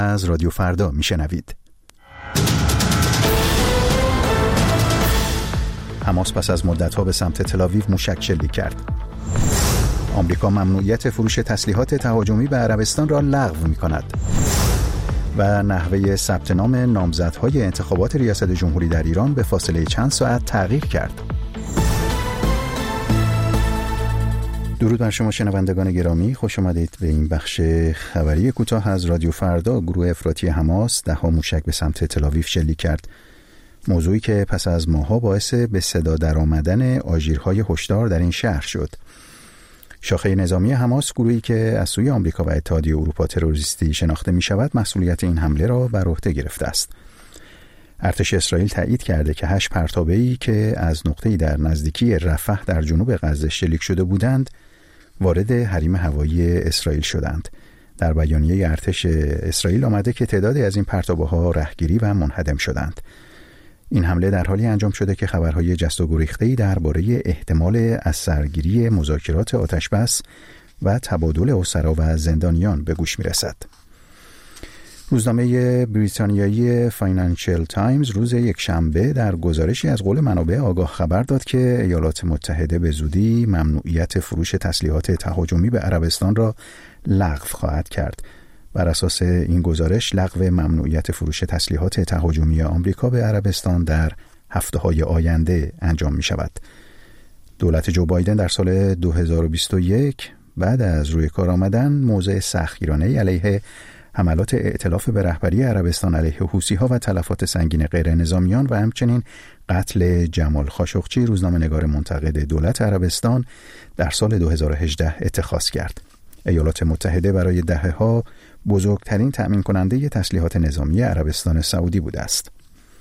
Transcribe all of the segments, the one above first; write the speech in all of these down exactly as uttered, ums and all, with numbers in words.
از رادیو فردا میشنوید. حماس پس از مدت‌ها به سمت تل‌آویو موشک شلیک کرد. آمریکا ممنوعیت فروش تسلیحات تهاجمی به عربستان را لغو می‌کند. و نحوه ثبت نام نامزدهای انتخابات ریاست جمهوری در ایران به فاصله چند ساعت تغییر کرد. درود بر شما شنوندگان گرامی، خوش آمدید به این بخش خبری کوتاه از رادیو فردا. گروه افراطی حماس ده ها موشک به سمت تل‌آویو شلیک کرد. موضوعی که پس از ماه‌ها باعث به صدا درآمدن آژیرهای هشدار در این شهر شد. شاخه نظامی حماس، گروهی که از سوی آمریکا و اتحادیه اروپا تروریستی شناخته می شود، مسئولیت این حمله را بر عهده گرفته است. ارتش اسرائیل تایید کرده که هشت پرتابه‌ای که از نقطه‌ای در نزدیکی رفح در جنوب غزه شلیک شده بودند، وارد حریم هوایی اسرائیل شدند. در بیانیه ارتش اسرائیل آمده که تعدادی از این پرتابه‌ها رهگیری و منهدم شدند. این حمله در حالی انجام شده که خبرهای جست و گریخته‌ای درباره احتمال از سرگیری مذاکرات آتشبس و تبادل اسرا و زندانیان به گوش می‌رسد. روزنامه بریتانیایی فاینانشل تایمز روز یکشنبه در گزارشی از قول منابع آگاه خبر داد که ایالات متحده به زودی ممنوعیت فروش تسلیحات تهاجمی به عربستان را لغو خواهد کرد. بر اساس این گزارش، لغو ممنوعیت فروش تسلیحات تهاجمی آمریکا به عربستان در هفته‌های آینده انجام می شود. دولت جو بایدن در سال دو هزار و بیست و یک بعد از روی کار آمدن موضع سختگیرانه‌ای علیه حملات ائتلاف به رهبری عربستان علیه حوثی‌ها و تلفات سنگین غیر نظامیان و همچنین قتل جمال خاشقچی، روزنامه‌نگار منتقد دولت عربستان، در سال دو هزار و هجده اتخاذ کرد. ایالات متحده برای دهه‌ها بزرگترین تأمین کننده تسلیحات نظامی عربستان سعودی بوده است.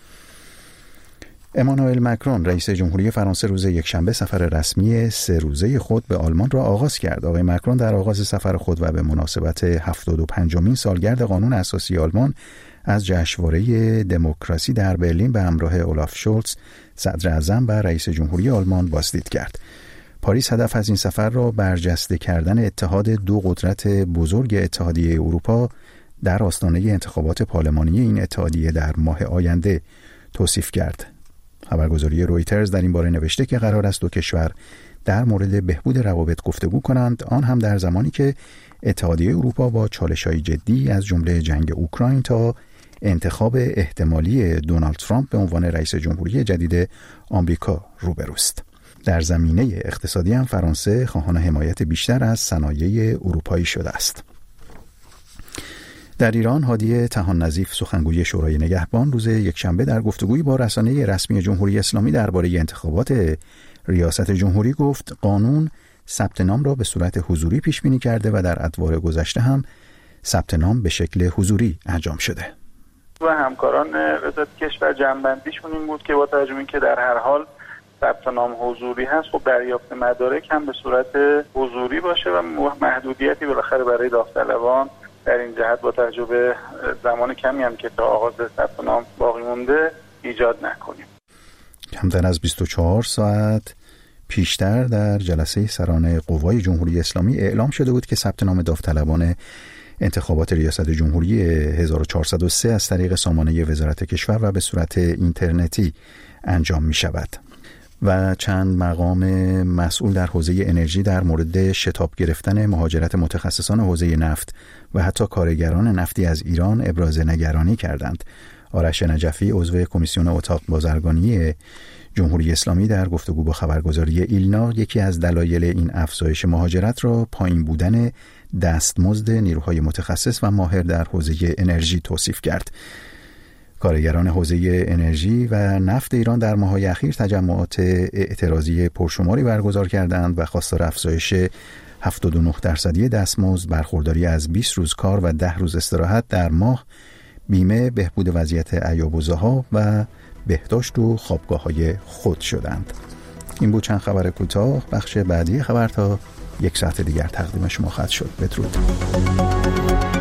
امانوئل مکرون، رئیس جمهوری فرانسه، روز یکشنبه سفر رسمی سه روزه خود به آلمان را آغاز کرد. آقای مکرون در آغاز سفر خود و به مناسبت هفتاد و پنجمین سالگرد قانون اساسی آلمان از جشنواره دموکراسی در برلین به همراه اولاف شولز، صدر اعظم و رئیس جمهوری آلمان بازدید کرد. پاریس هدف از این سفر را برجسته کردن اتحاد دو قدرت بزرگ اتحادیه اروپا در آستانه انتخابات پارلمانی این اتحادیه در ماه آینده توصیف کرد. خبرگزاری رویترز در این باره نوشته که قرار است دو کشور در مورد بهبود روابط گفتگو کنند، آن هم در زمانی که اتحادیه اروپا با چالش‌های جدی از جمله جنگ اوکراین تا انتخاب احتمالی دونالد ترامپ به عنوان رئیس جمهوری جدید آمریکا روبروست. در زمینه اقتصادی هم فرانسه خواهان حمایت بیشتر از صنایع اروپایی شده است. در ایران، هادی طحان نظیف، سخنگوی شورای نگهبان، روز یکشنبه در گفتگویی با رسانه رسمی جمهوری اسلامی درباره انتخابات ریاست جمهوری گفت قانون ثبت نام را به صورت حضوری پیش بینی کرده و در ادوار گذشته هم ثبت نام به شکل حضوری انجام شده. و همکاران وزارت کشور جنبندیشون این بود که با توجه به اینکه در هر حال ثبت نام حضوری هست، خب دریافت مدارک هم به صورت حضوری باشه و محدودیتی بالاخره برای داوطلبان در این جهت با توجه به زمان کمی هم که تا آغاز ثبت نام باقی مونده ایجاد نکنیم. کمتر از بیست و چهار ساعت پیشتر در جلسه سران قوای جمهوری اسلامی اعلام شده بود که ثبت نام داوطلبان انتخابات ریاست جمهوری هزار و چهارصد و سه از طریق سامانه وزارت کشور و به صورت اینترنتی انجام می شود. و چند مقام مسئول در حوزه انرژی در مورد شتاب گرفتن مهاجرت متخصصان حوزه نفت و حتی کارگران نفتی از ایران ابراز نگرانی کردند. آرش نجفی، عضو کمیسیون اتاق بازرگانی جمهوری اسلامی، در گفتگو با خبرگزاری ایلنا یکی از دلایل این افزایش مهاجرت را پایین بودن دستمزد نیروهای متخصص و ماهر در حوزه انرژی توصیف کرد. کارگران حوزه انرژی و نفت ایران در ماه‌های اخیر تجمعات اعتراضی پرشماری برگزار کردند و خواستار افزایش هفتاد و نه درصدی دستمزد، برخورداری از بیست روز کار و ده روز استراحت در ماه، بیمه، بهبود وضعیت ایاب‌وزها و بهداشت و خوابگاه‌های خود شدند. این بود چند خبر کوتاه. بخش بعدی خبر تا یک ساعت دیگر تقدیم شما خواهد شد. بدرود.